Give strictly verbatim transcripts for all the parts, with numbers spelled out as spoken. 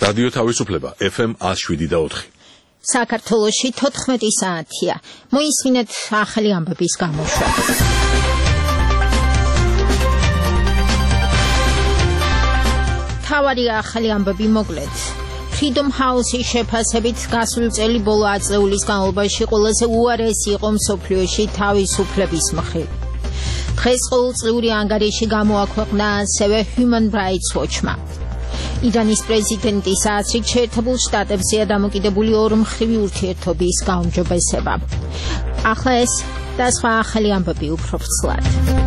რადიო თავისუფლება ეფ ემ one oh seven და four. საქართველოში თოთხმეტი საათია. მოისმინეთ ახალი ამბების გამოშვება. თავარი ახალი ამბები მოკლედ. Freedom House-ის შეფასებით გასული წელი ბოლო ათი წლის განმავლობაში ყველაზე უარესი იყო მსოფლიოში თავისუფლების მხრივ. დღეს ყოველწლიური ანგარიში გამოაქვეყნა ასევე Human Rights Watch-მა. ირანის პრეზიდენტის აზრით შეერთებულ შტატებზეა დამოკიდებული ორმხრივი ურთიერთობის გაუმჯობესება. ახლა ეს და სხვა ახალი ამბები უფრო ვრცლად.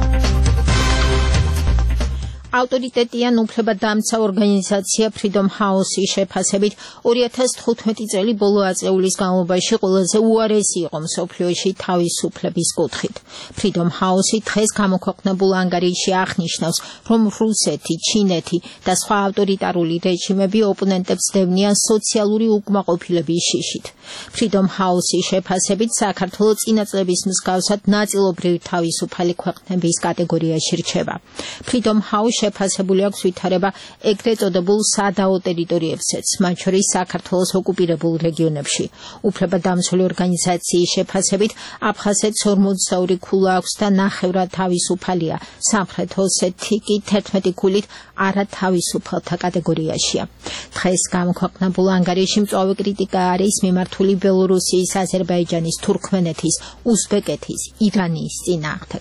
ავტორიტეტიან უფლებადამცა ორგანიზაცია Freedom House-ის შეფასებით ორი ათას თხუთმეტი წელი ბოლო ათი წლის განმავლობაში ყველაზე უარესი იყო მსოფლიოში თავისუფლების კუთხით. Freedom House-ი დღეს გამოქვეყნებულ ანგარიში აღნიშნავს, რომ რუსეთი, ჩინეთი და სხვა ავტორიტარული რეჟიმები ოპონენტებს დევნიან სოციალური უკმაყოფილების შიშით. Freedom House-ის შეფასებით საქართველო წინა წლების მსგავსად ნაწილობრივ თავისუფალი ქვეყნების კატეგორიაში რჩება. Freedom House შეფასებული აქვს ვითარება ეგრეთ წოდებულ სადაო ტერიტორიებზეც, მათ შორის საქართველოს ოკუპირებულ რეგიონებში. უფლებადამცველი ორგანიზაციის შეფასებით აფხაზეთს ორმოცდაორი ქულა აქვს და ნახევრად თავისუფალია. სამხრეთ ოსეთი კი თერთმეტი ქულით არათავისუფალთა კატეგორიაშია. დღეს გამოქვეყნებულ ანგარიში მწვავე კრიტიკა არის მიმართული ბელორუსიის, აზერბაიჯანის, თურქმენეთის, უზბეკეთის, ირანის წინააღმდეგ.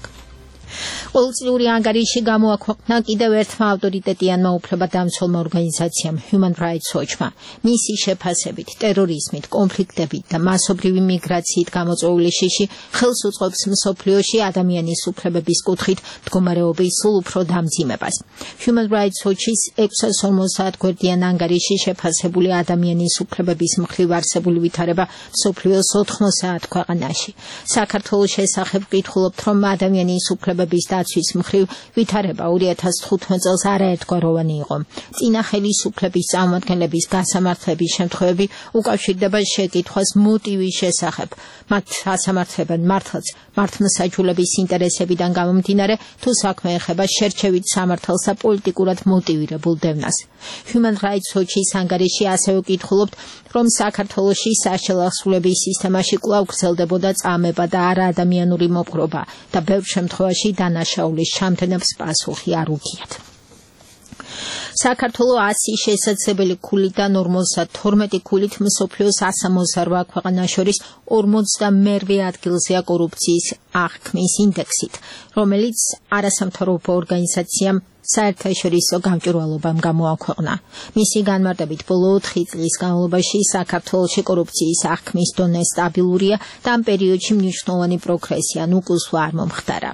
ყოველწლიური ანგარიში გამოაქვეყნა კიდევ ერთმა ავტორიტეტიანმა უფლებადამცველმა ორგანიზაციამ Human Rights Watch-მა. მისი შეფასებით ტერორიზმით, კონფლიქტებით და მასობრივი მიგრაციით გამოწვეული შიში ხელს უწყობს მსოფლიოში ადამიანის უფლებების კუთხით მდგომარეობის სულ უფრო დამძიმებას. Human Rights Watch-ის ექვსას ორმოცდაათ გვერდიან ანგარიში შეფასებული ადამიანის უფლებების მხრივ არსებული ვითარება მსოფლიოს ოთხმოცდაათ ქვეყანაში. საქართველოს შესახებ ვკითხულობთ, რომ ადამიანის უფლებების დაცვის მხრივ ვითარება ორი ათას თხუთმეტ წელს არაერთგვაროვანი იყო. წინა ხელისუფლების წარმომადგენლების გასამართლების შემთხვევები უკავშირდება შეკითხვას მოტივის შესახებ. მათ ასამართლებენ მართლაც მართლმსაჯულების ინტერესებიდან გამომდინარე, თუ საქმე ეხება შერჩევით სამართალს და პოლიტიკურად მოტივირებულ დევნას. Human Rights Watch-ის ანგარიში ასევე ვკითხულობთ, რომ საქართველოში საშელახსრულების სისტემაში კვლავ გრძელდებოდა წამება და არაადამიანური მოპყრობა და ბევრ შემთხვევაში დანაშაულის ჩამდენებს პასუხი არ უგიათ. საქართველო ათი შესაძლებელი ქულიდან ორმოცდათორმეტი ქულით მსოფლიოს ასამოცდარვა ქვეყანას შორის ორმოცდამერვე ადგილზეა კორუფციის აღქმის ინდექსით, რომელიც არასამთავრობო ორგანიზაციამ საერთაშორისო გამჭვირვალობამ გამოაქვეყნა. მისი განმარტებით ბოლო ოთხი წლის განმავლობაში საქართველოში კორუფციის აღქმის დონე სტაბილურია და ამ პერიოდში მნიშვნელოვანი პროგრესი ან უკუსვა არ მომხდარა.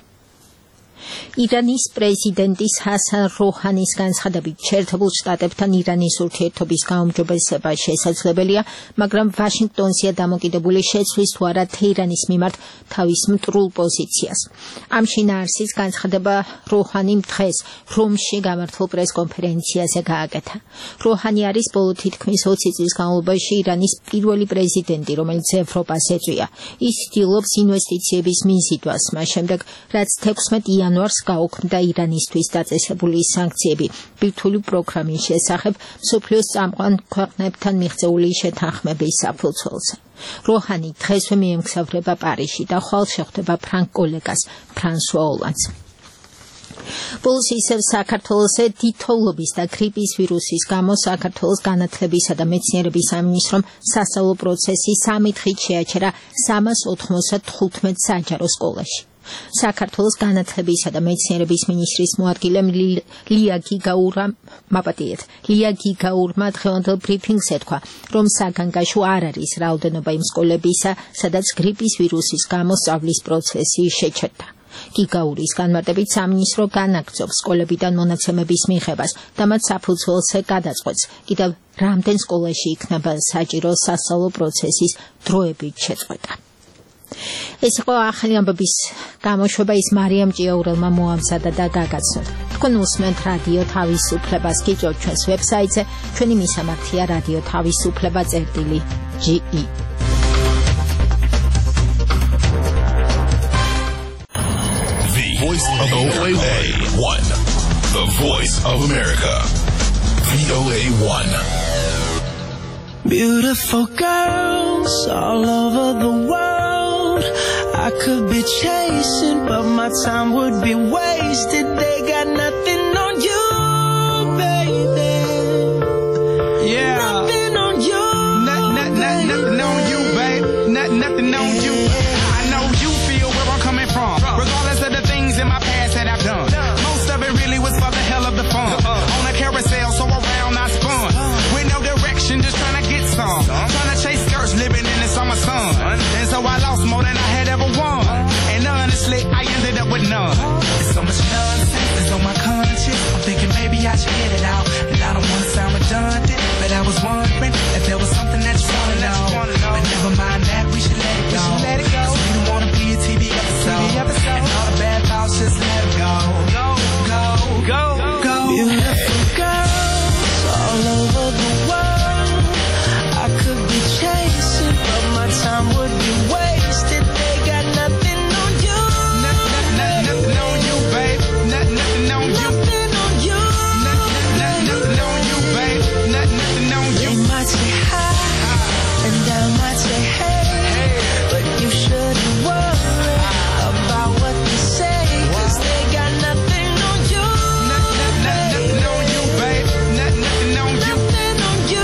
ირანის პრეზიდენტის ჰასან როჰანის განცხადებით შეერთებულ შტატებთან ირანის ურთიერთობის გაუმჯობესება შესაძლებელია, მაგრამ ვაშინგტონზეა დამოკიდებული შეცვლის თუ არა თეირანის მიმართ თავის მტრულ პოზიციას. ამ შინაარსის განცხადება როჰანიმ დღეს რომში გამართულ პრესკონფერენციაზე გააკეთა. როჰანი არის ბოლო თითქმის ოცი წლის განმავლობაში ირანის პირველი პრეზიდენტი, რომელიც ევროპას ეწვია. ის ცდილობს ინვესტიციების მიზიდვას, მას შემდეგ, რაც თექვსმეტ იანვარს გაუქმდა ირანისთვის დაწესებული სანქციები ბირთვული პროგრამის შესახებ მსოფლიოს წამყვან ქვეყნებთან მიღწეული შეთანხმების საფუძველზე. როჰანი დღესვე მიემგზავრება პარიზში და ხვალ შეხვდება ფრანგ კოლეგას ფრანსუა ოლანდს. ბოლოს ისევ საქართველოსზე თითოეულობის და გრიპის ვირუსის გამო საქართველოს განათლებისა და მეცნიერების სამინისტრომ სასწავლო პროცესი სამი დღით შეაჩერა სამას ოთხმოცდათხუთმეტ საჯარო სკოლაში. საქართველოს განათლებისა და მეცნიერების მინისტრის მოადგილემ ლია გიგაურამ მაპატიეთ ლია გიგაურმა დღევანდელ ბრიფინგზე თქვა, რომ საგანგაშო არ არის რაოდენობა იმ სკოლებისა, სადაც გრიპის ვირუსის გამო სწავლის პროცესი შეჩერდა. გიგაურის განმარტებით სამინისტრო განაგრძობს სკოლებიდან მონაცემების მიღებას და მათ საფუძველზე გადაწყვეტს, კიდევ რამდენ სკოლაში იქნება საჭირო სასწავლო პროცესის დროებით შეწყვეტა. ეს იყო ახალი ამბების გამოშვება, ის მარიამ ჭიაურელმა მოამზადა და გაგაცნოთ. თქვენ უსმენთ რადიო თავისუფლებას, გიწევთ ჩვენს ვებსაიტზე, ჩვენი მისამართია რადიო თავისუფლება წერტილი ჯი ი. Voice of O A one. The voice of America. V O A one. Beautiful girls all over the world I could be chasing, but my time would be wasted. They got nothing on you, baby. Yeah. Nothing on you. Not, not, not, nothing on you, babe. Not, nothing on you. I know you feel where I'm coming from. Regardless of the things in my past that I've done. Most of it really was for the hell of the fun. On a carousel, so around I spun. With no direction, just trying to get some. Trying to chase skirts, living in the summer sun. And so I lost more than I had ever won. And honestly, I ended up with none. There's so much nonsense that's on my conscience. I'm thinking maybe I should get it out. And I don't want to sound redundant, but I was wondering if there was something that you want to know. But never mind that, we should let it go. Cause we don't want to be a T V episode. And all the bad thoughts, just let it go. Go, go, go, go. Beautiful girls all over the world I could be chasing, but my time would be wasted. They got nothing on you. Nothing on you, babe. Nothing on you. Nothing on you. Nothing on you, babe. Nothing on you. They might say hi, and I might say hey, but you shouldn't worry about what they say, cause they got nothing on you. Nothing on you, babe. Nothing on you. Nothing on you.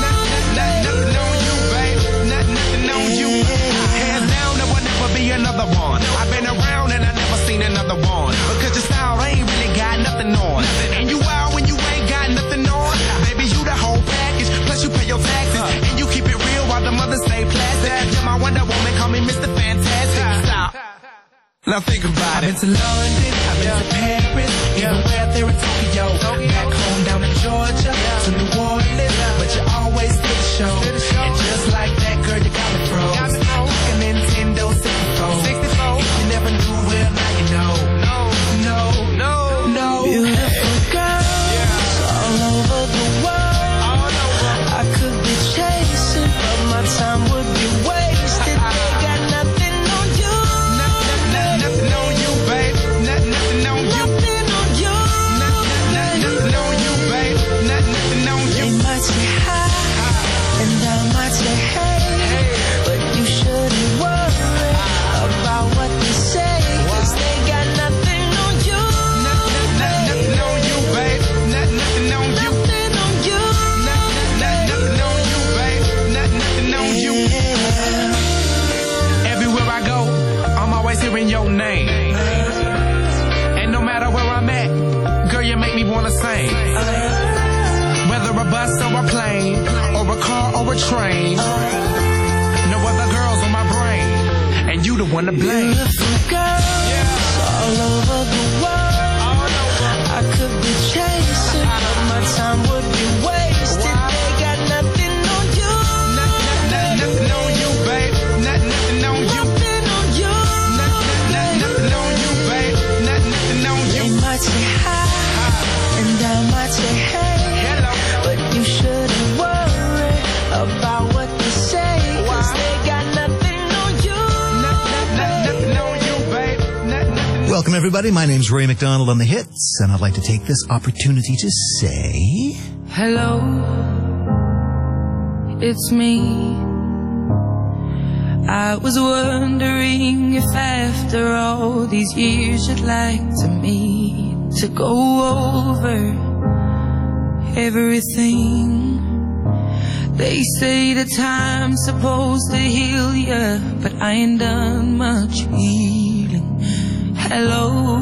Nothing on you, babe. Nothing on you. Hands down, there will never be another one. I've been around and I never seen another one. Because your style ain't really got nothing on. And you out when you ain't got nothing on. Baby, you the whole package. Plus you pay your taxes. And you keep it real while the mothers stay plastic. You're my Wonder Woman, call me Mister Fantastic. Stop. Now think about it. I've been to London, I've been to Paris, even where there in Tokyo. Back home down in Georgia, to New Orleans, but you always did the show. And just like that, girl, you got me froze. Like a Nintendo sixty-four. If you never knew, well, now you know. No, no, no, no. Beautiful girls all over the world I could be chasing, but my time would be wasted. They got nothing on you. Nothing on you, babe. Nothing on you. Nothing on you. Nothing on you, babe. Nothing on you. They might say hi, and I might say hey, but you shouldn't worry about what they say, cause they got nothing on you. Nothing on you, babe. Nothing on you. Nothing on you. Nothing on you, babe. Nothing on you. Everywhere I go, I'm always hearing your name. And no matter where I'm at, girl, you make me wanna sing. Whether a bus or a plane, or a car or a train, no other girls on my brain, and you the one to blame. Beautiful girls all over the world I could be chasing, but my time would be wasted. They got nothing on you. Nothing on you, babe. Nothing on you. Nothing on you. Nothing on you, babe. Nothing on you. They might say hi, and I might say hey, but you shouldn't worry about what they say, cause they got nothing on you. Nothing on you, babe. Welcome, everybody. My name's Ray McDonald on The Hits, and I'd like to take this opportunity to say... Hello, it's me. I was wondering if after all these years you'd like to meet to go over everything. They say the time's supposed to heal ya, but I ain't done much healing. Hello,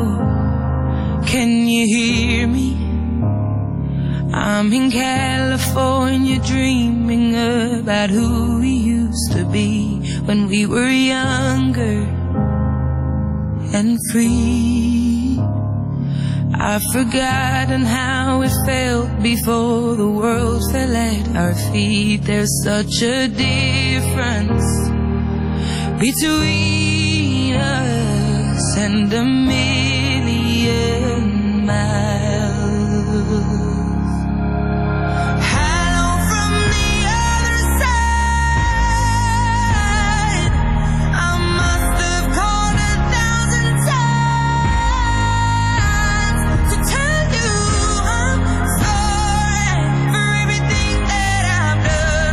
can you hear me? I'm in California dreaming about who we used to be when we were younger and free. I've forgotten how it felt before the world fell at our feet. There's such a difference between us and a million miles. Done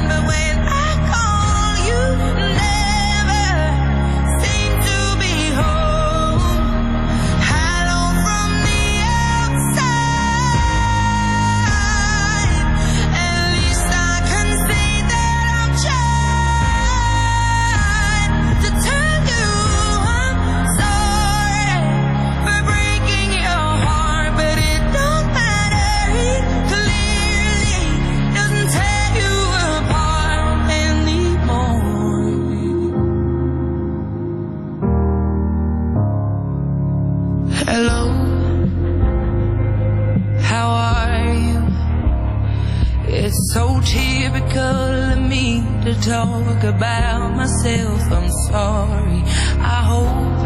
typical of me to talk about myself. I'm sorry. I hope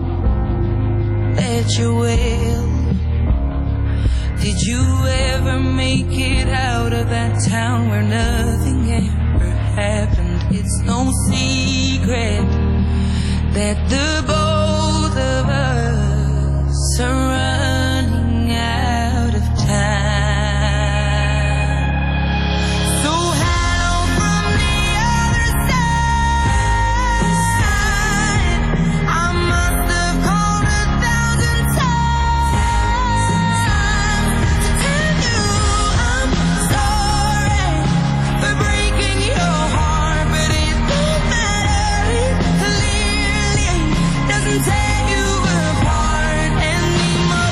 that you're well. Did you ever make it out of that town where nothing ever happened? It's no secret that the both of us are running out of time. So hello from the other side. I must have called a thousand times to tell you I'm sorry for breaking your heart, but it don't matter. It clearly doesn't tear you apart anymore.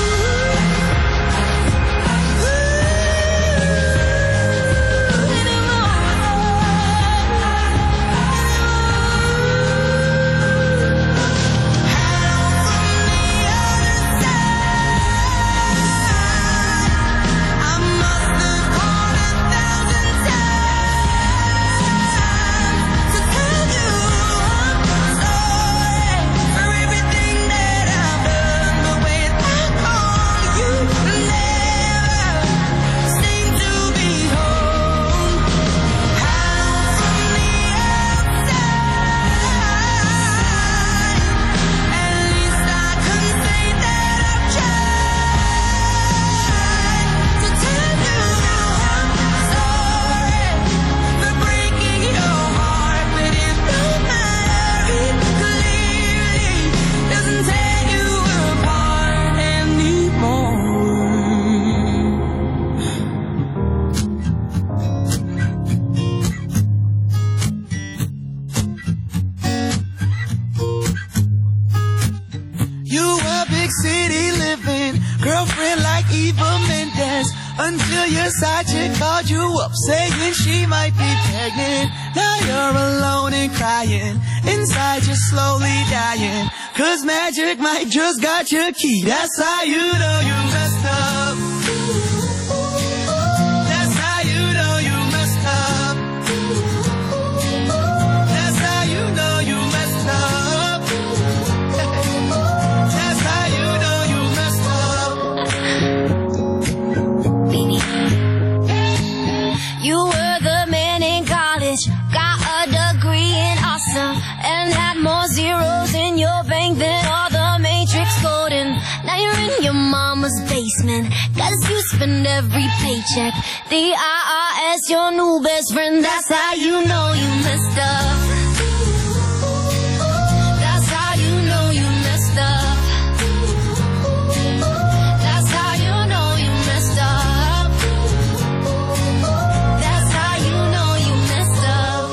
I must have called a thousand times to tell you I'm sorry for everything that I've done, but when I call you, never seem to be home. Hello from the outside. At least I can say that I've tried to tell you I'm sorry for breaking your heart, but it don't matter. It clearly doesn't tear you apart anymore. You a big city living girlfriend like Eva Mendes, until your side chick called you up saying she might be pregnant. Now you're alone and crying, inside you're slowly dying, cause magic might just got your key. That's how you know you messed up. That's how you know you messed up. That's how you know you messed up. That's how you know you messed up. You were the man in college, got a degree in awesome, and had more zeros in your bank than all the Matrix coding. Now you're in your mama's basement, cause you spend every paycheck. The I R S, your new best friend, that's how you know you messed up. That's how you know you messed up. That's how you know you messed up. That's how you know you messed up.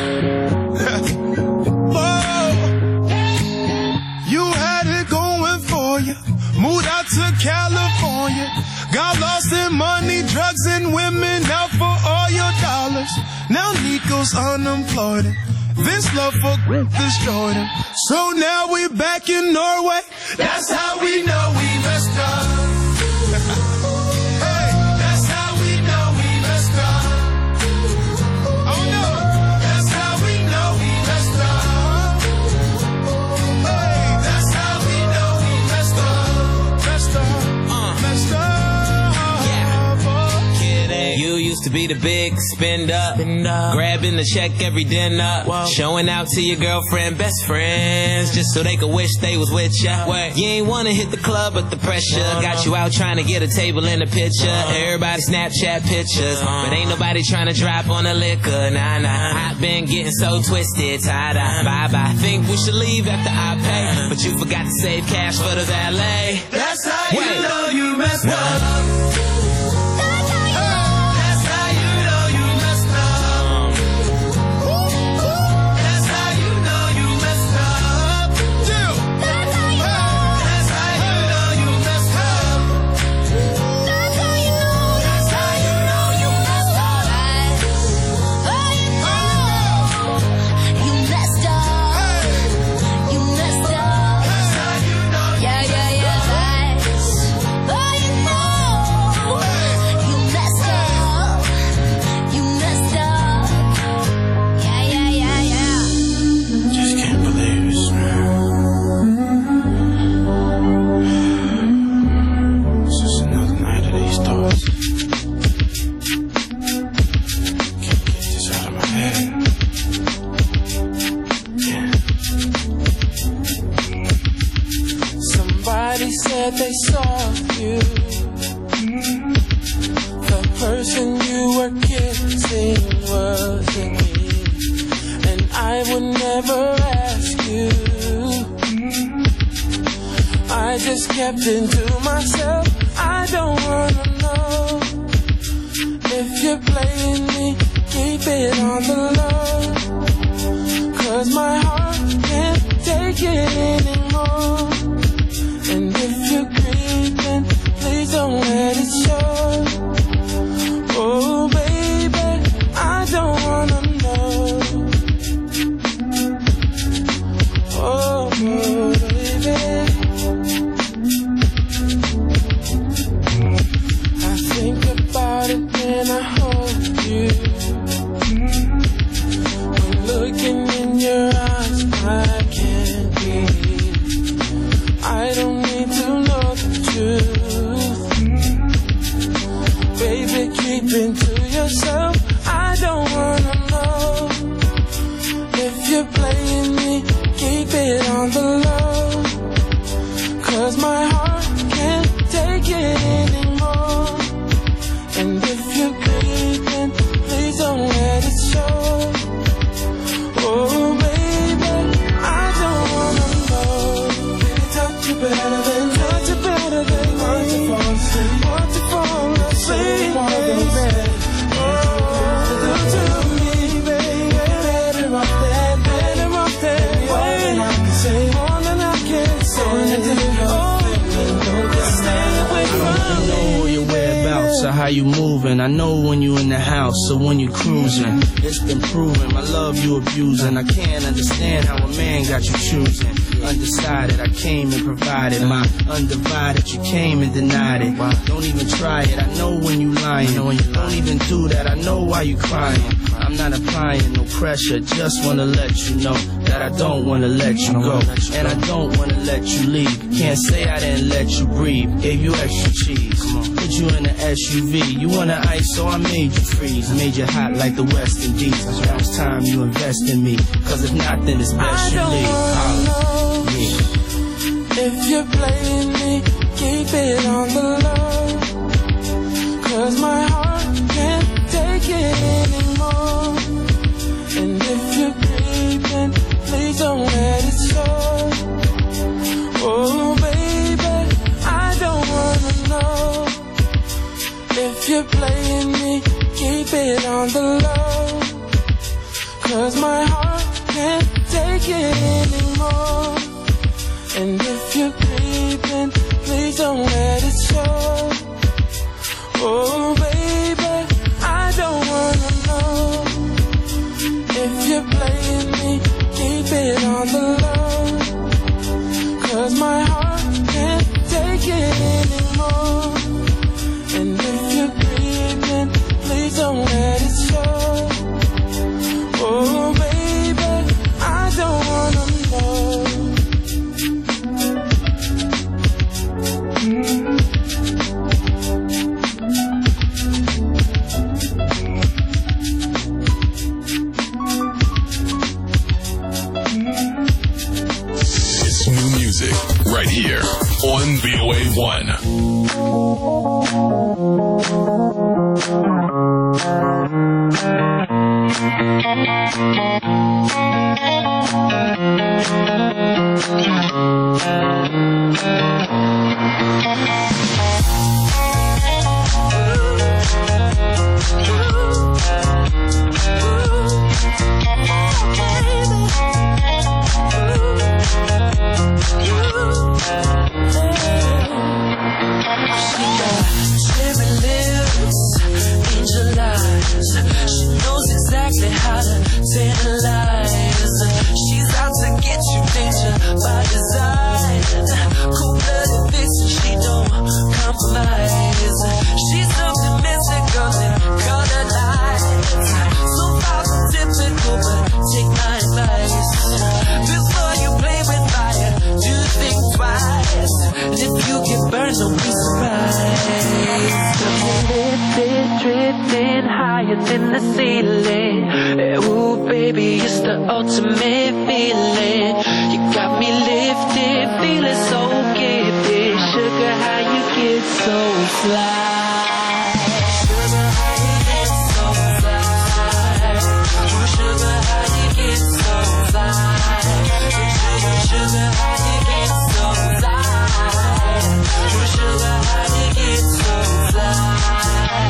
Whoa. You had it going for you. Moved out to California. Got lost in money, drugs, and women out for all your dollars. Now Nico's unemployed. This love for destroyed him. So now we back in Norway. That's how we know we messed up. Hey, that's how we know we messed up. Oh no, that's how we know we messed up. Hey, that's how we know we messed up. Messed up, messed up. You used to be the big spend up, grabbing the check every dinner, showing out to your girlfriend, best friends, just so they could wish they was with ya. You ain't wanna hit the club, but the pressure got you out trying to get a table in the picture. Everybody Snapchat pictures, but ain't nobody trying to drop on the liquor. Nah, nah, I've been getting so twisted, tied up. Bye bye. Think we should leave after I pay, but you forgot to save cash for the valet. That's how you Wait. know you messed What? up. That's how you know you messed up. That's how you know you messed up. That's how you know you messed up. That's how you know. That's how you know you messed up. You messed up. You messed up. That's how you know you Yeah, yeah, yeah. Oh, you know. Somebody said they saw you. The person you were kissing wasn't me, and I would never ask you. I just kept it to myself. I don't wanna know if you're playing me. Keep it on the low, 'cause my heart can't take it anymore. And if you're creeping, please don't let it show. Oh baby, I don't wanna know. Oh baby, I think about it when I hold you. When looking in your eyes, I can't breathe. I don't need to know the truth. Baby, keep it to yourself. I don't wanna know if you're playing me. Keep it on the low, 'cause my heart can't take it anymore. And if you're creeping, please don't let it show. Oh baby, I don't wanna know. Baby, touch you better than, touch you better than want to fall asleep, want to fall asleep. Oh, do to me, baby, better off that, better off that way. More than I can say, more than I can say. Oh, stay away from me. I know your whereabouts or how you moving. I know when you in the house or when you cruising. It's been proven my love you abusing. I can't understand how a man got you choosing. Undecided, I came and provided my undivided. You came and denied it. Don't even try it. I know when you lying. Don't even do that. I know why you crying. I'm not applying no pressure. Just wanna let you know that I don't wanna let you go, and I don't wanna let you leave. Can't say I didn't let you breathe. Gave you extra cheese. Put you in an S U V. You wanna ice, so I made you freeze. Made you hot like the West Indies. Now it's time you invest in me. 'Cause if not, then it's best you leave. Yeah. If you're playing me, keep it on the low, 'cause my heart can't take it anymore. And if you're creeping, please don't let it show. Oh baby, I don't wanna know if you're playing me. Keep it on the low, 'cause my heart can't take it anymore. And if you're creeping, please don't let it show. Oh baby, I don't wanna know if you're playing me. Keep it on the low, 'cause my heart can't take it anymore. And if you're creeping, please don't let it show. Oh baby, I don't wanna know. It's new music right here on V O A one. in the ceiling. Ooh, baby, it's the ultimate feeling. You got me lifted, feeling so gifted. so fly? Sugar, how you get so fly? Sugar, how you get so fly? Sugar, sugar, how you get so fly? Sugar, how you get so fly?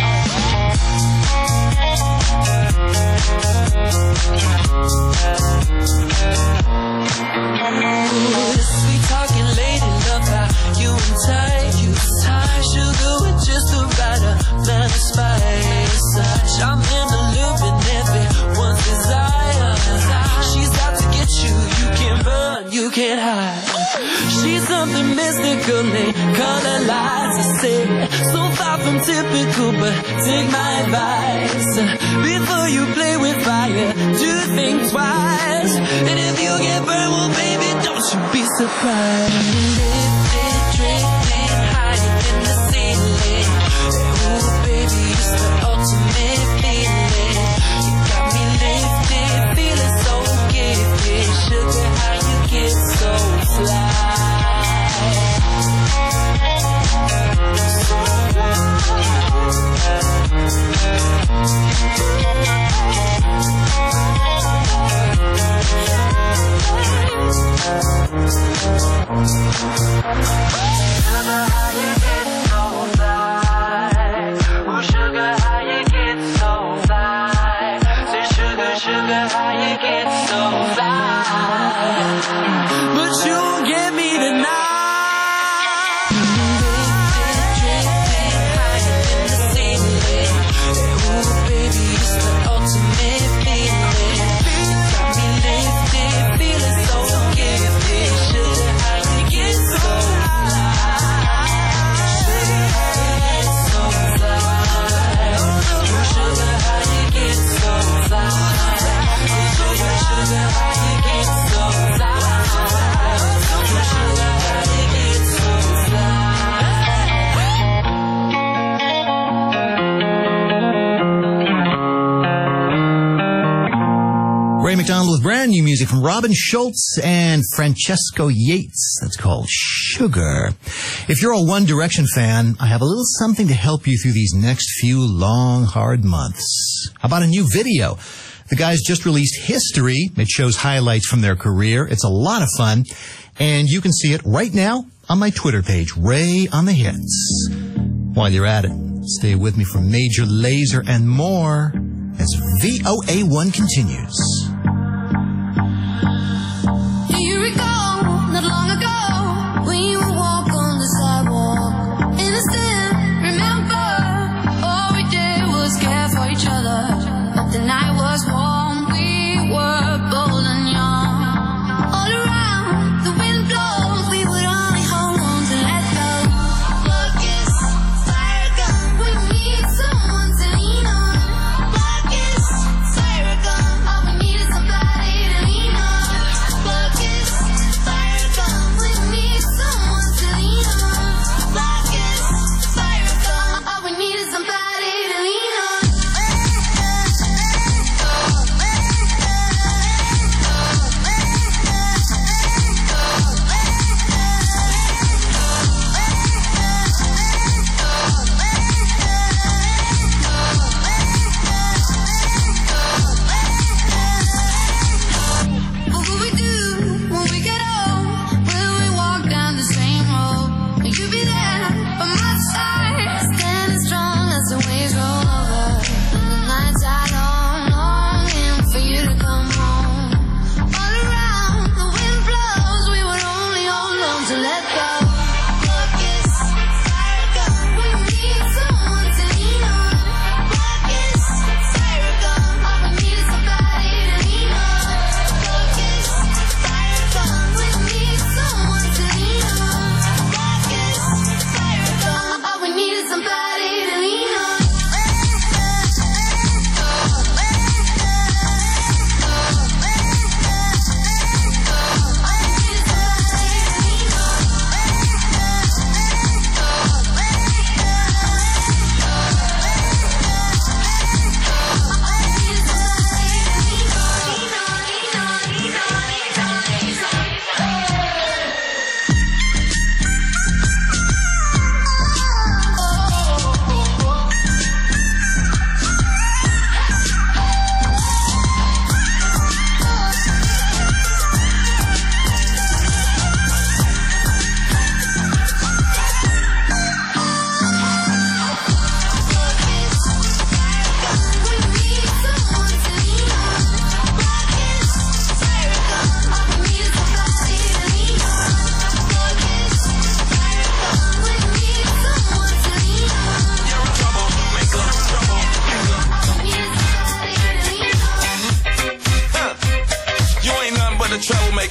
Ooh, sweet talking lady, love how you and tight, you tight. Sugar with just the right amount of spice. I'm in the loop and everyone's desire. She's out to get you, you can't run, you can't hide. She's something mystical, they color lights. I say, so far from typical, but take my advice. Before you play with fire, do think twice. And if you get burned, well baby, don't you be surprised. Lifted, drifted, higher than the ceiling. Ooh baby, it's the ultimate feeling. You got me lifted, feeling so gifted. Sugar, how you get so fly? Ray McDonald with brand new music from Robin Schultz and Francesco Yates. That's called Sugar. If you're a One Direction fan, I have a little something to help you through these next few long, hard months. How about a new video? The guys just released History. It shows highlights from their career. It's a lot of fun, and you can see it right now on my Twitter page, Ray on the Hits. While you're at it, stay with me for Major Lazer and more as V O A one continues. Do you recall, not long ago, when you would walk on the sidewalk? Innocent, remember, all we did was care for each other. But the night was warm, we were bold and young. All around, the wind blows, we would only hold on to let go. Focus, fire gun, we need someone to lean on. Focus, fire gun, all we need is somebody to lean on. Focus, fire gun, we need someone to lean on. Focus, fire gun, all we need is somebody to lean on. What will we do when we get old? Will we walk down the same road? Will you be there by my side, standing strong as the waves roll over? The nights are long, longing for you to come home. All around, the wind blows, we would only hold on to let go. Focus, fire gun, we need someone to lean on. Focus, fire gun, all we need is somebody to lean on. Focus, fire gun, we need someone to lean on. Focus, fire gun, all we need is somebody to lean on.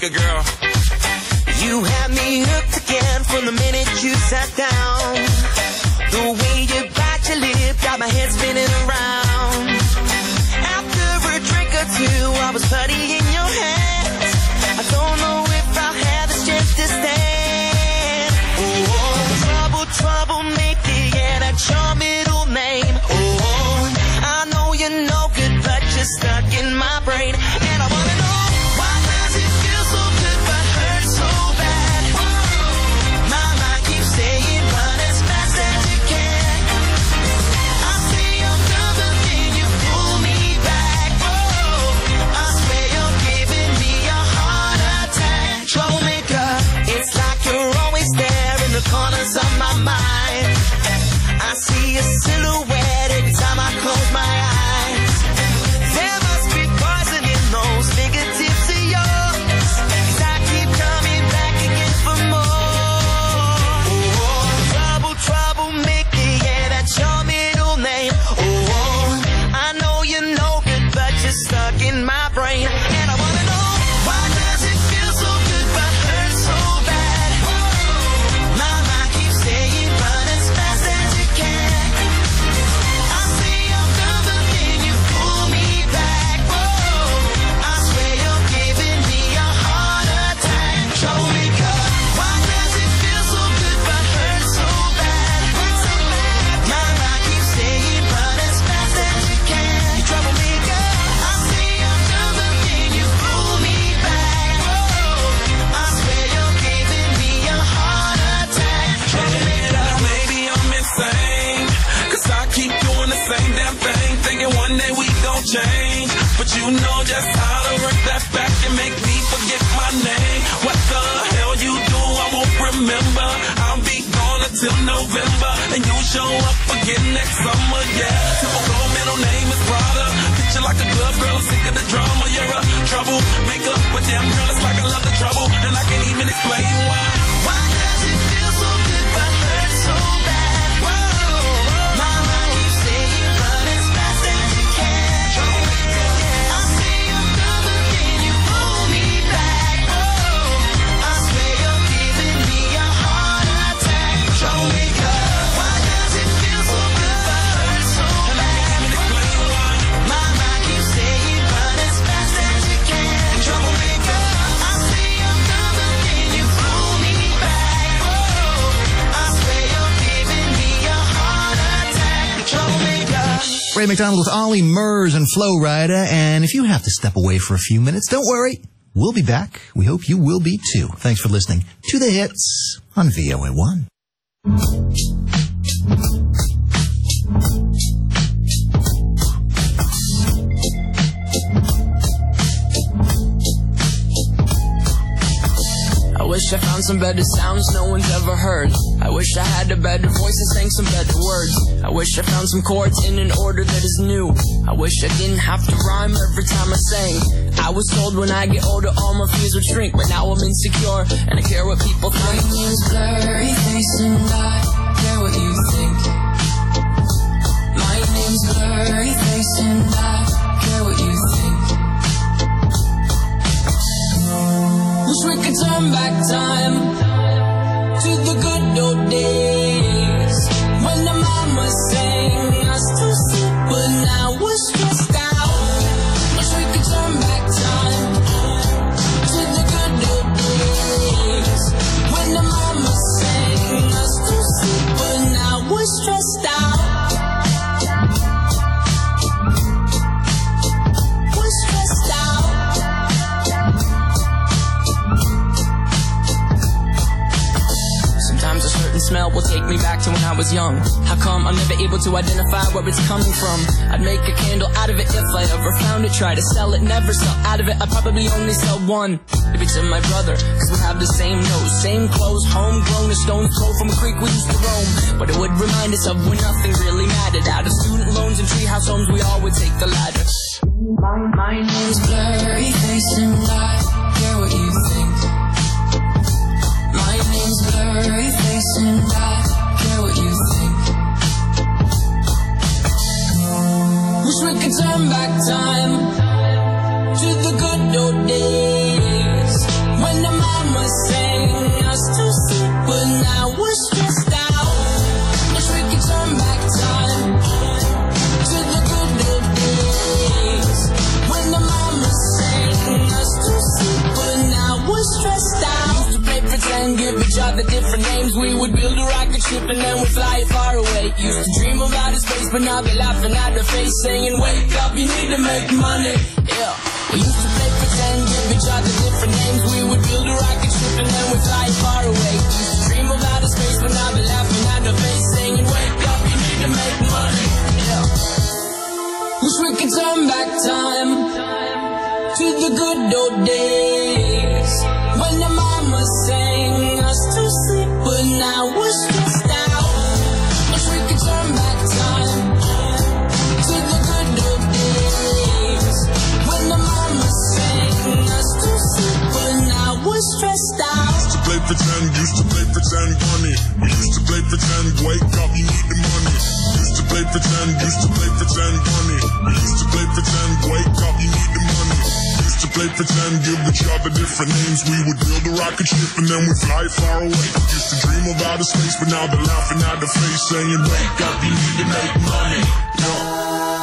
make a girl. You had me hooked again from the minute you sat down. The way you bite your lip got my head spinning around. After a drink or two, I was putty in your hands. I don't know if I'll have the strength to stand. Oh, trouble, trouble, maker, yeah, that's your middle name. Oh, I know you're no good, but you're stuck in my brain. And I wanna know, why does it feel so good but hurt so bad? My mind keeps saying run as fast as you can. I say I'm done, but then you pull me back. Oh, I swear you're giving me a heart attack. Troublemaker, it's like you're always there in the corners of my mind. I see a silhouette every time I close my eyes. There must be poison in those fingertips of yours, 'cause I keep coming back again for more. Oh, trouble, trouble, maker, yeah, that's your middle name. Oh, I know you're no good, but you're stuck in my brain. And I wanna know, why does it feel so good but hurt so bad? My mind keeps saying run as fast as you can. I say I'm done, but then you pull me back. Oh, I swear you're giving me a heart attack. Troublemaker, why does it feel so good but hurt so bad? My mind keeps saying run as fast as you can. You troublemaker, I say I'm done, but then you pull me back. Oh, I swear you're giving me a heart attack. Troublemaker. Maybe I'm insane, 'cause I keep doing the same damn thing, thinking one day we gon' change. But you know just how to work that back and make me forget my name. What the hell you do, I won't remember. I'll be gone until November, and you show up again next summer, yeah. Typical middle name is Prada. Picture like a glove girl, I'm sick of the drama. You're a troublemaker, but damn girl, it's like I love the trouble, and I can't even explain why. Why does it feel so good but hurt so bad? Whoa, my mind keeps saying run as fast as you can. I say I'm done, but then you pull me back. Oh, I swear you're giving me a heart attack. Troublemaker, why does it feel so good but hurt so bad? My mind keeps saying run as fast as you can. Troublemaker, I say I'm done, but then you pull me back. Oh, I swear you're giving me a heart attack. Troublemaker. Ray McDonald with Ollie Murs and Flo Rida. And if you have to step away for a few minutes, don't worry. We'll be back. We hope you will be too. Thanks for listening to The Hits on V O A one. I wish I found some better sounds no one's ever heard. I wish I had a better voice and sang some better words. I wish I found some chords in an order that is new. I wish I didn't have to rhyme every time I sang. I was told when I get older all my fears would shrink, but now I'm insecure and I care what people think. My name's Blurry Face and I care what you think. My name's Blurry Face and I care what you think. Wish we could turn back time to the good old days when the mama sang us to sleep, but now we're stressed out. Wish we could turn back time to the good old days when the mama sang us to sleep, but now we're stressed out. We're stressed out. Sometimes a certain smell will take me back to when I was young. How come I'm never able to identify where it's coming from? I'd make a candle out of it if I ever found it. Try to sell it, never sell out of it. I'd probably only sell one. Maybe to my brother, cause we have the same nose, same clothes, homegrown, a stone's throw from a creek we used to roam. But it would remind us of when nothing really mattered. Out of student loans and treehouse homes, we all would take the ladder. My, my name's Blurry Face and I care what you think. My name's Blurry Face and I care what you think. Wish we could turn back time to the good old days other different names. We would build a rocket ship and then we'd fly far away. Used to dream of outer space, but now they're laughing at the face, saying, wake up, you need to make money. Yeah. We used to play pretend, give each other different names. We would build a rocket ship and then we'd fly far away. Used to dream of outer space, but now they're laughing at the face, saying, wake up, you need to make money. Yeah. Wish we could turn back time to the good old days when the mama sang us to sleep, but now we're stressed out. Wish we could turn back time to the good old days when the mama sang us to sleep, but now we're stressed out. Used to play pretend, used to play pretend, money. We used to play pretend, wake up, you need the money. Used to play pretend, used to play pretend, money. We used to play pretend, wake up, you need the money. Used to play pretend, give each other different names. We would build a rocket ship and then we fly far away. Used to dream of outer space, but now they're laughing at the face, saying, wake up, you need to make money. Yeah.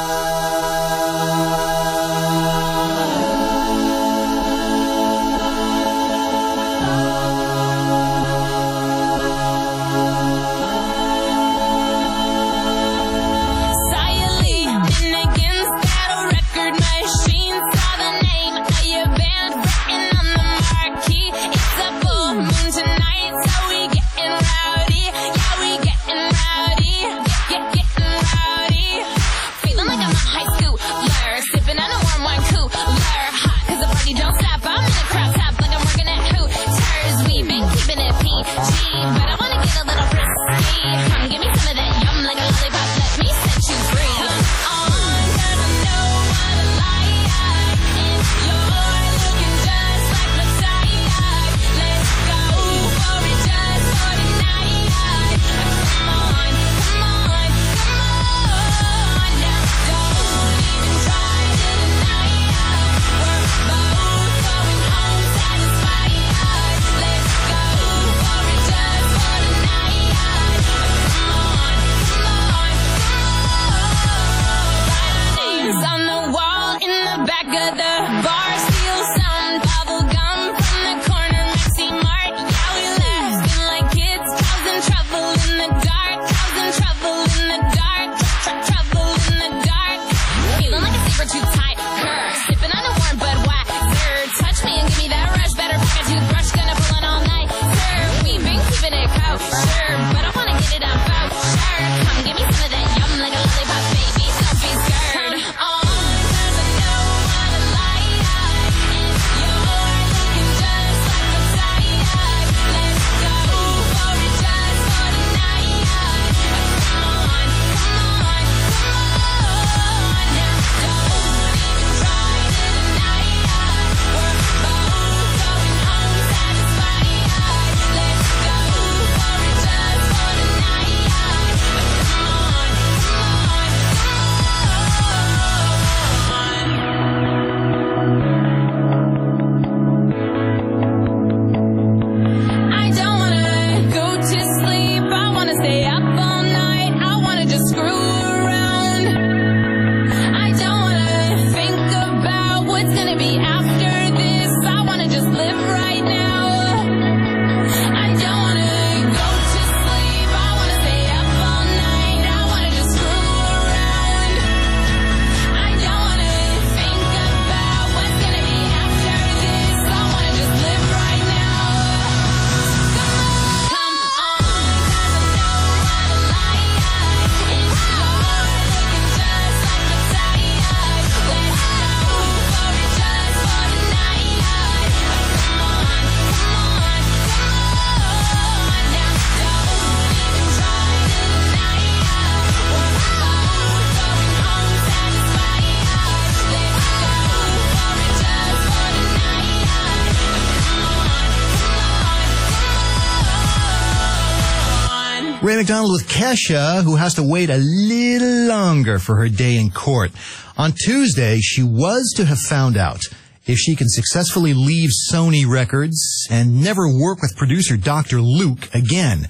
Ray McDonald with Kesha, who has to wait a little longer for her day in court. On Tuesday, she was to have found out if she can successfully leave Sony Records and never work with producer Doctor Luke again.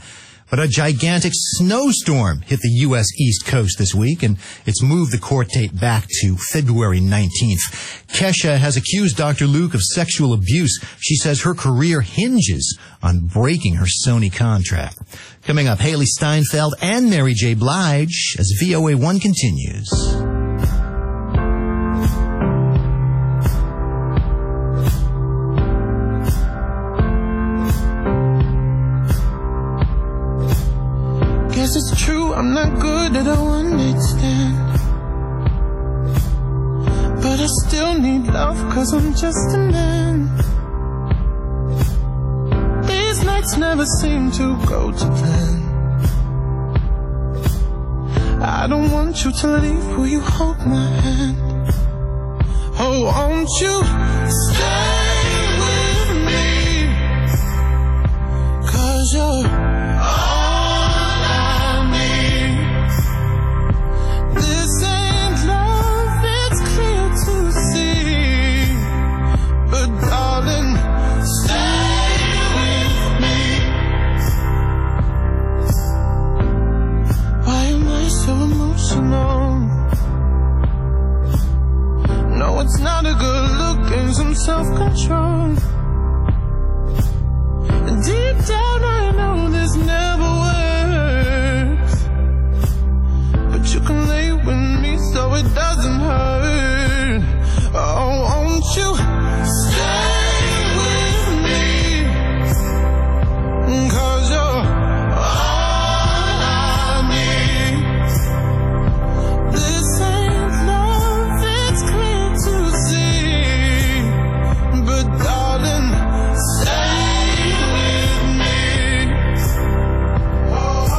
But a gigantic snowstorm hit the U S East Coast this week, and it's moved the court date back to February nineteenth. Kesha has accused Doctor Luke of sexual abuse. She says her career hinges on breaking her Sony contract. Coming up, Haley Steinfeld and Mary J. Blige as V O A one continues. Guess it's true, I'm not good at a one-night stand, but I still need love, cause I'm just a man. These nights never seem to go to plan. I don't want you to leave, will you hold my hand? Oh, won't you stay with me, cause you're it's not a good look and some self-control. Deep down I know this never works, but you can lay with me so it doesn't hurt. Oh, won't you stay with me, cause you're all I need. This ain't love, it's clear to see, but darling, stay with me. Oh,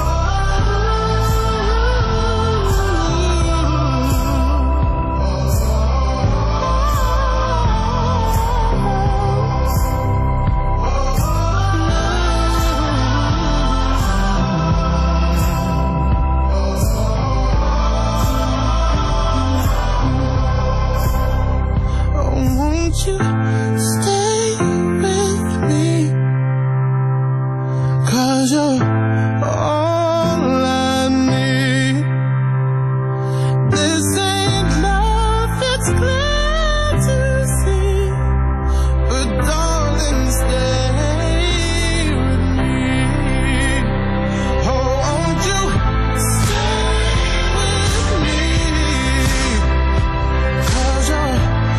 won't you stay with me, cause you're all I need. This ain't love, it's clear to see, but darling, stay with me. Oh, won't you stay with me, cause you're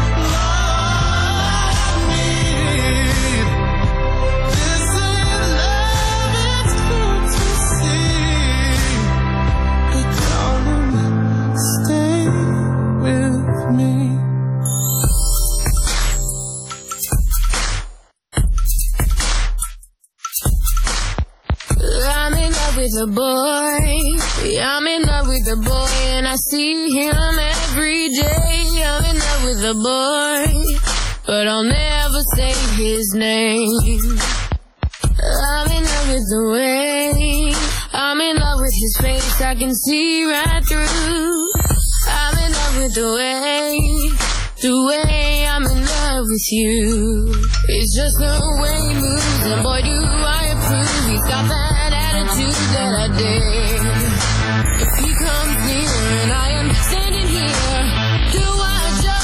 I'm in love with a boy. I'm in love with a boy, and I see him every day. I'm in love with a boy, but I'll never say his name. I'm in love with the way. I'm in love with his face, I can see right through. I'm in love with the way, the way I'm in love with you. It's just the way he moves, and boy do I approve. He's got that attitude that I dig. If he comes near and I am standing here, do I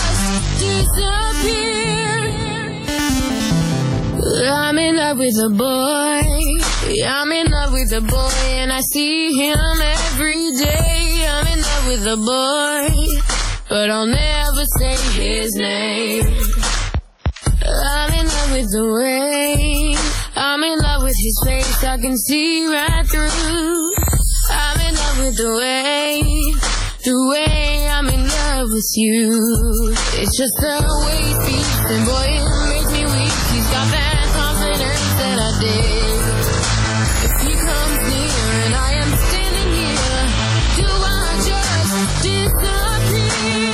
just disappear? I'm in love with a boy. I'm in love with a boy, and I see him every day. I'm in love with a boy, but I'll never say his name. I'm in love with the way. I'm in love with his face, I can see right through. I'm in love with the way, the way I'm in love with you. It's just the way he speaks, and boy, it makes me weak. He's got that confidence that I dig. If he comes near and I am standing here, do I just disappear?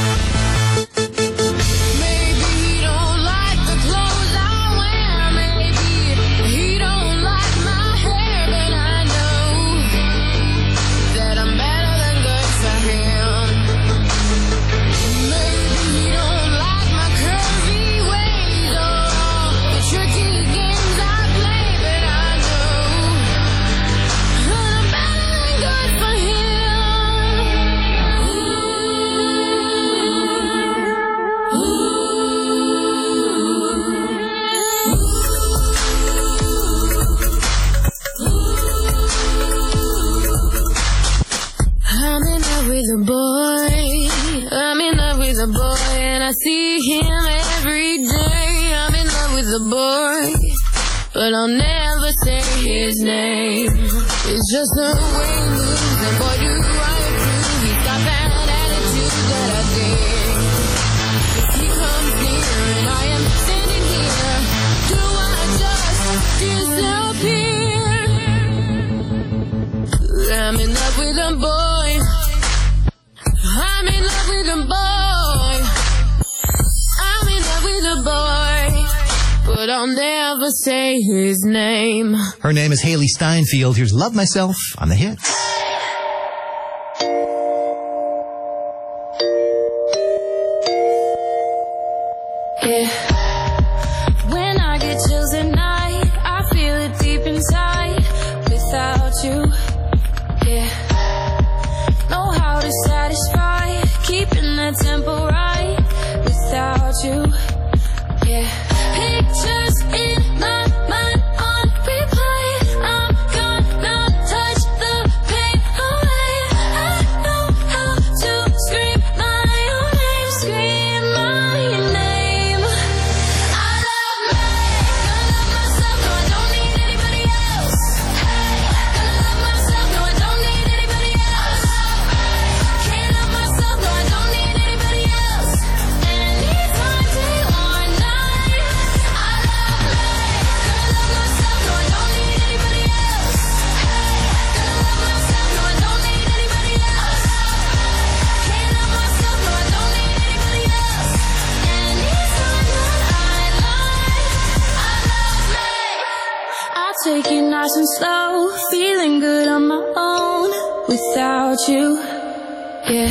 Maybe he don't like the clothes I wear. Maybe he don't like my hair, but I know that I'm better than good for him. Maybe he don't like my curvy ways. with a boy. I'm in love with a boy, and I see him every day. I'm in love with a boy, but I'll never say his name. It's just the way he moves, and boy, do I approve. He's got that attitude that I dig. If he comes near and I am standing here, do I just disappear? I'm in love with a boy. I'm in love with a boy. I'm in love with a boy, but I'll never say his name. Her name is Haley Steinfeld. Here's Love Myself on the Hits. Yeah. When I get chills at night, I feel it deep inside. Without you, yeah. Know how to satisfy, keeping that tempo right. Without you, yeah. Pictures in my mind on replay. I'm gonna touch the pain away. I know how to scream my own name, scream my name. I love me, gonna love myself, no I don't need anybody else. Gonna love myself, no I don't need anybody else. Can't love myself, no I don't need anybody else. Anytime, day or night. I love me, gonna love myself, no I don't need anybody else. Gonna love myself, no I don't need anybody else. Can't love myself, no I don't need anybody else. Anytime that I lie, I love me. I'll take it nice and slow, feeling good on my own without you, yeah.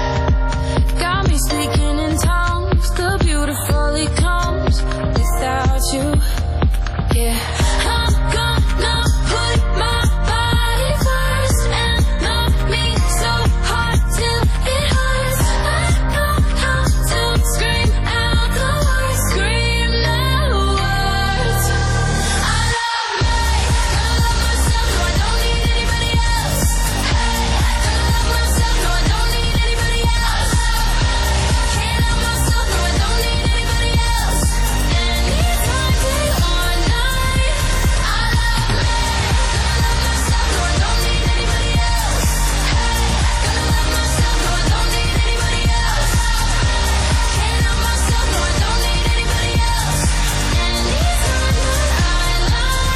Got me speaking in tongues, the beautiful it comes without you, yeah. I'm gonna put my body first and love me so hard till it hurts. I know how to scream out the words, scream the words. I love me, gonna love myself, no I don't need anybody else. Gonna love myself, no I don't need anybody else. Can't love myself, no I don't need anybody else. Anytime, day or night. I love me, gonna love myself, no I don't need anybody else. Gonna love myself, no I don't need anybody else. Can't love myself, no I don't need anybody else. Anytime that I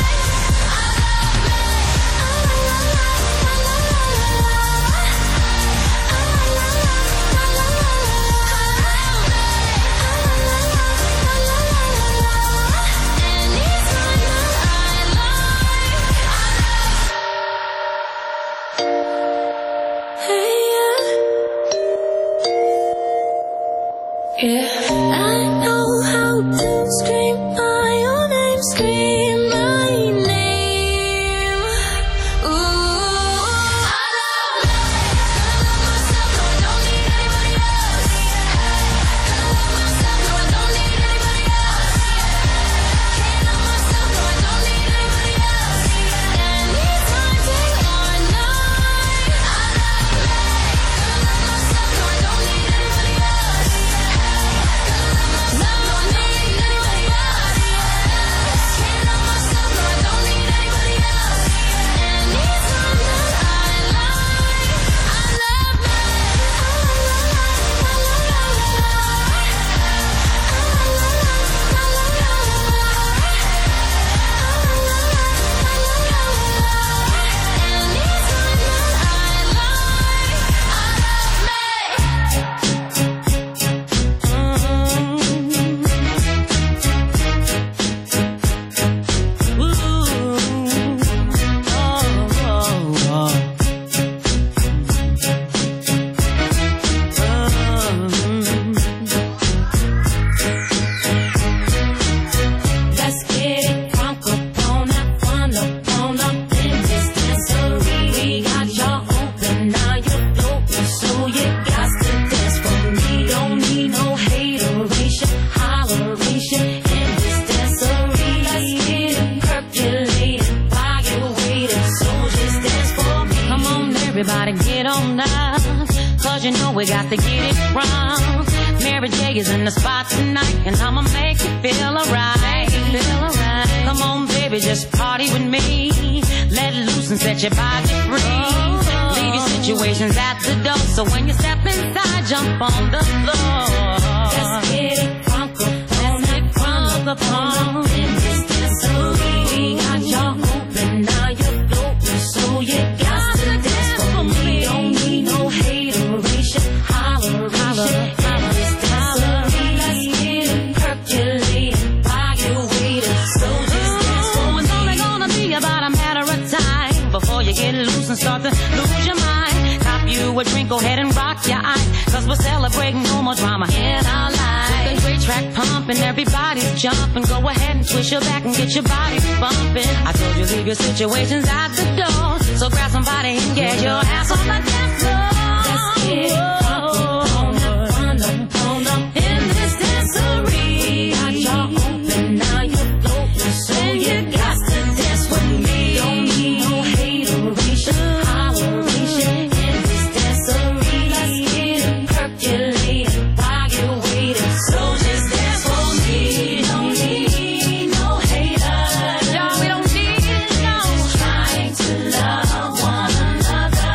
yeah, I know how to scream my own name, scream my name. Ooh, I love me, gonna love myself, no I don't need anybody else. Gonna love myself, no I don't need anybody else. Can't love myself, no I don't need anybody else. Anytime, day or night. I love me, gonna love myself, no I don't need anybody else. Gonna love myself, no I don't need anybody else. Can't love myself, no I don't need anybody else. Anytime that I lie, I love me. Let's get it crunk up on that fun up on up in this dancery. We got y'all open, now you're floating, so you got to dance for me. Don't need no hateration, holleration in this dancery. Let's get it percolated, while you're waiting, so just dance for me. Come on, everybody, get on now, 'cause you know we got to get it wrong. Mary J is in the spot tonight, and I'ma make you feel alright. Feel alright. Come on, baby, just party with me. Let loose and set your body free. Leave your situations at the door, so when you step inside, jump on the floor. Let's get it crunk up, let's get crunk up on in this dancery. Got y'all open, now you're floating, so you got to dance for me. Don't need no hateration, holler, holler, holler. Let's get it percolating, while you're waiting, so just dance for me. It's only gonna be about a matter of time before you get loose and start to lose your mind. Cop you a drink, go ahead and rock your eye, cause we're celebrating no more drama in our lives. The great track pumping, everybody's jumping. Go ahead and twist your back and get your body bumping. I told you leave your situations at the door, so grab somebody and get your ass on the dance floor. Let's get it on up, on up, on up in this dancery. Got y'all open, now you're floating, so you got to dance with me. Don't need no hateration, holleration in this dancery. Let's get it percolating while you're waiting, so just dance for me. Don't need no haters, no, we don't need no trying to love one another.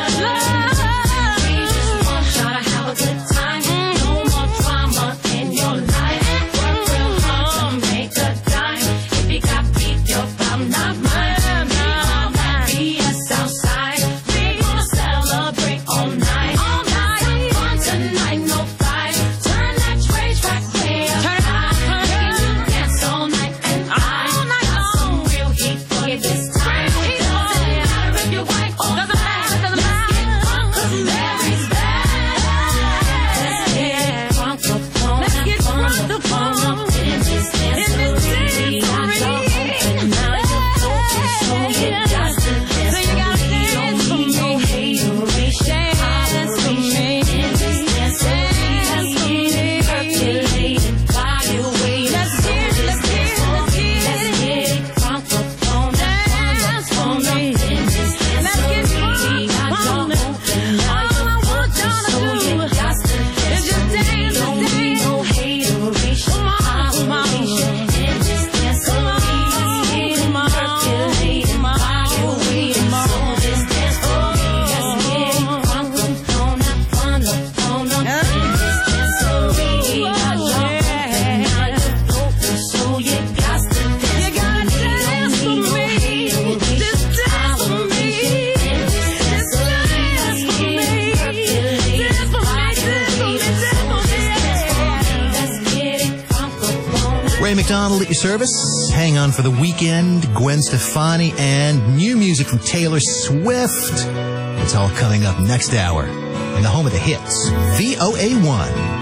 Love, we just want y'all to have a good time. No more drama in your life. Work real hard to make a dime. If you got beef, your problem, not mine. We all got B S outside. We gonna celebrate all night. All night, have fun tonight, no fight. Turn that train track way up high. Making you dance all night, and I got some real heat for you this time. Doesn't matter if you're white or black. Let's get drunk 'cause Mary's back. Let's get drunk up on that fun up, fun up in this dancery. Got y'all open, now you're floating, so you got to dance for me. Don't need no hateration, holleration in this dancery. Let's get it percolating while you're waiting. Let's get it, let's get it, let's get it. Let's get it drunk up on that fun up, fun up in this dancery. Got y'all open, now you're floating, so you got to dance for me. Don't need no hateration, holleration in this dancery. Let's get it percolating while you're waiting, so just dance for me. Let's get it drunk up on that fun up, fun up in this dancery. Got y'all open, now you're floating, so you got to dance for me. Don't need no hateration, holleration in this dancery. Let's get it percolating while you're waiting, so just dance for me. Let's get it drunk up on that. Ray McDonald at your service. Hang on for the weekend, Gwen Stefani, and new music from Taylor Swift. It's all coming up next hour in the home of the hits, V O A one.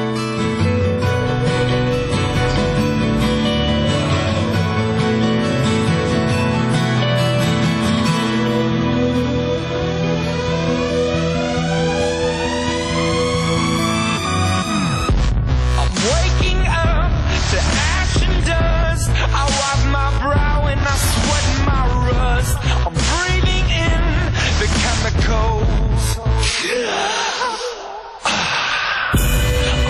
I'm waking up to ash and dust. I wipe my brow and I sweat my rust. I'm breathing in the chemicals.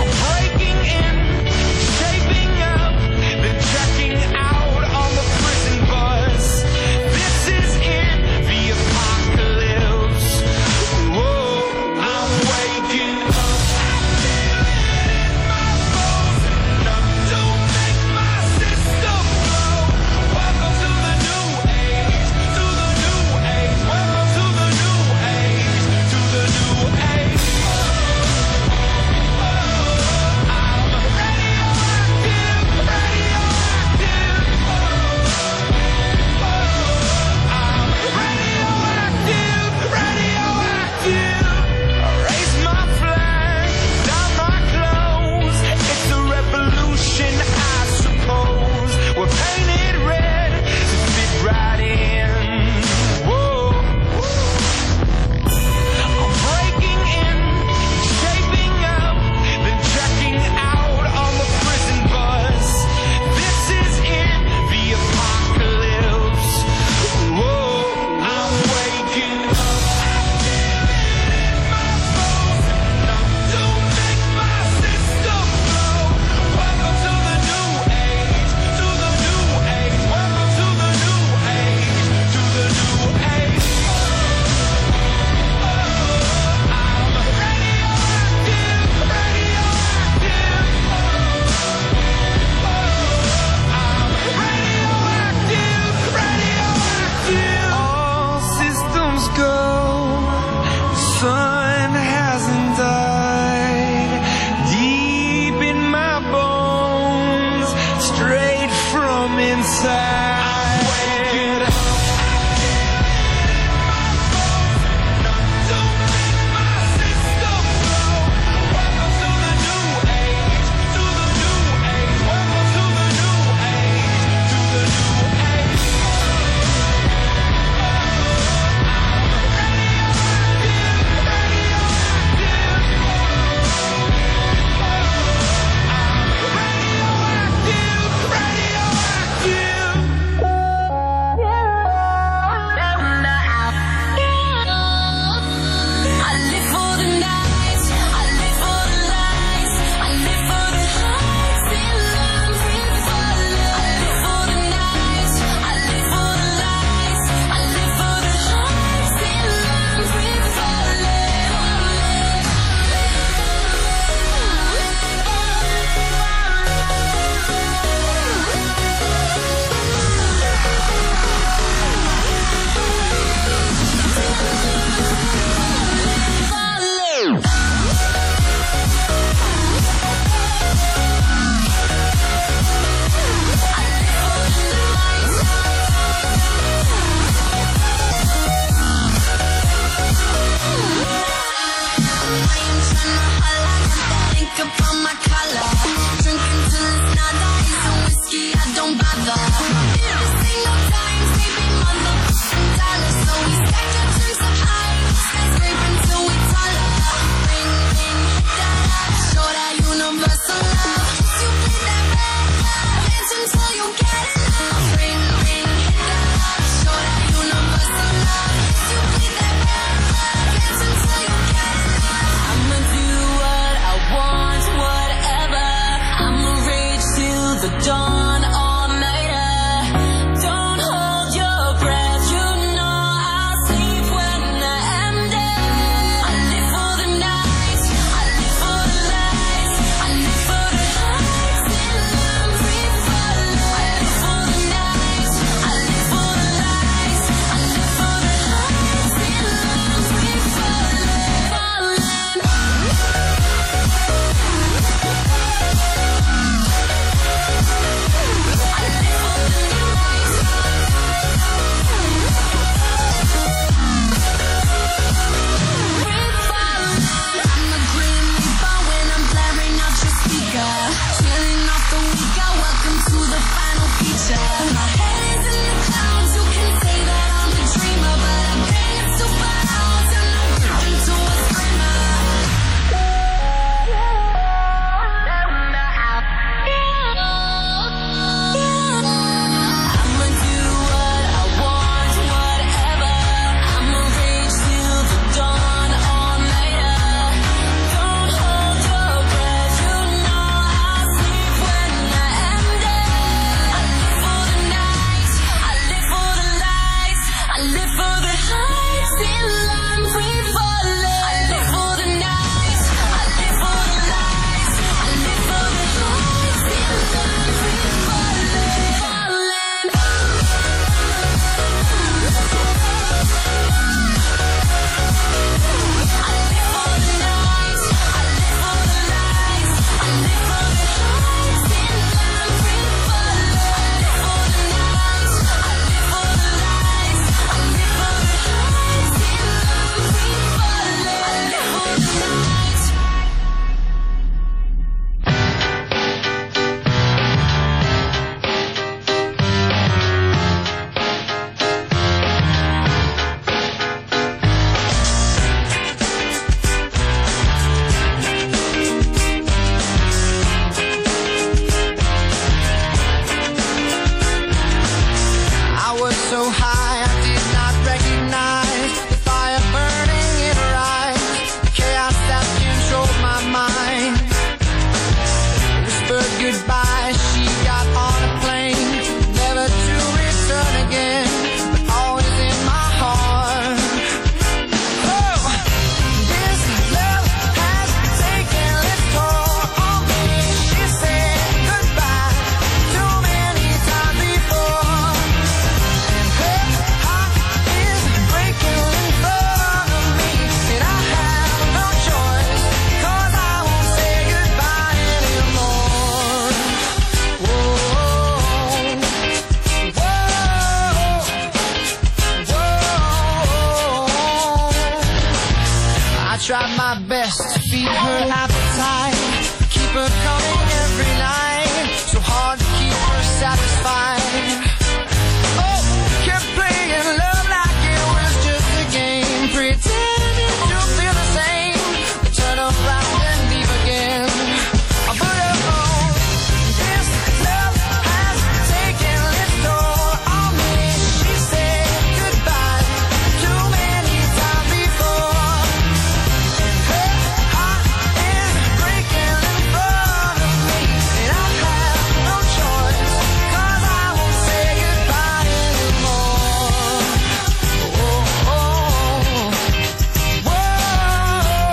my best to feed her appetite, keep her coming every night, so hard to keep her satisfied. Oh, kept playing love like it was just a game, pretending to feel the same, but turn around and leave again. I put her on. This love has taken its toll on me. She said goodbye too many times before, and her heart is breaking in front of me, and I have no choice, 'cause I won't say goodbye anymore. Oh, oh, oh. Whoa,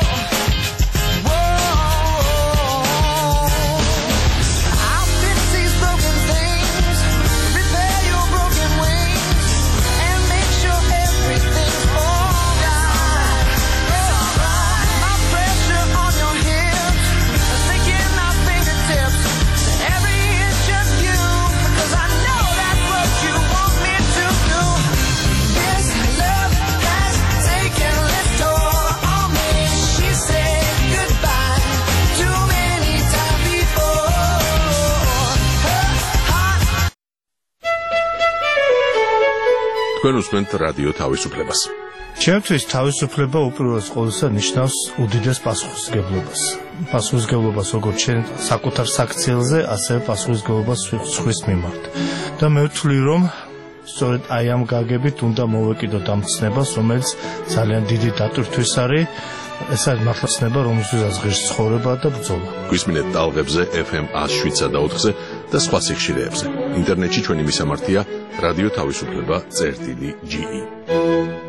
whoa. I'll fix these broken things, repair your broken wings, and make sure everything's alright. My pressure on your hips, sinking my fingertips to every inch of you, because I know that's what you want me to do. This love has taken its toll on me. She said goodbye too many times before. Her heart. თქვენ უსმენთ რადიო თავისუფლებას. ჩემთვის თავისუფლება უპირველეს ყოვლისა ნიშნავს უდიდეს პასუხისმგებლობას. პასუხისმგებლობას როგორც ჩვენ საკუთარ საქციელზე, ასევე პასუხისმგებლობას სხვის მიმართ. და მე ვთვლი, რომ სწორედ აი ამ გაგებით უნდა მოვეკიდოთ ამ ცნებას, რომელიც ძალიან დიდი დატვირთვის არის. ეს არის მართლა ცნება, რომელსაც ღირს ცხოვრება და ბრძოლა. გვისმინეთ ტალღებზე F M one oh seven და ოთხზე და სხვა სიხშირეებზე. ინტერნეტში ჩვენი მისამართია რადიო თავისუფლება წერტილი G E.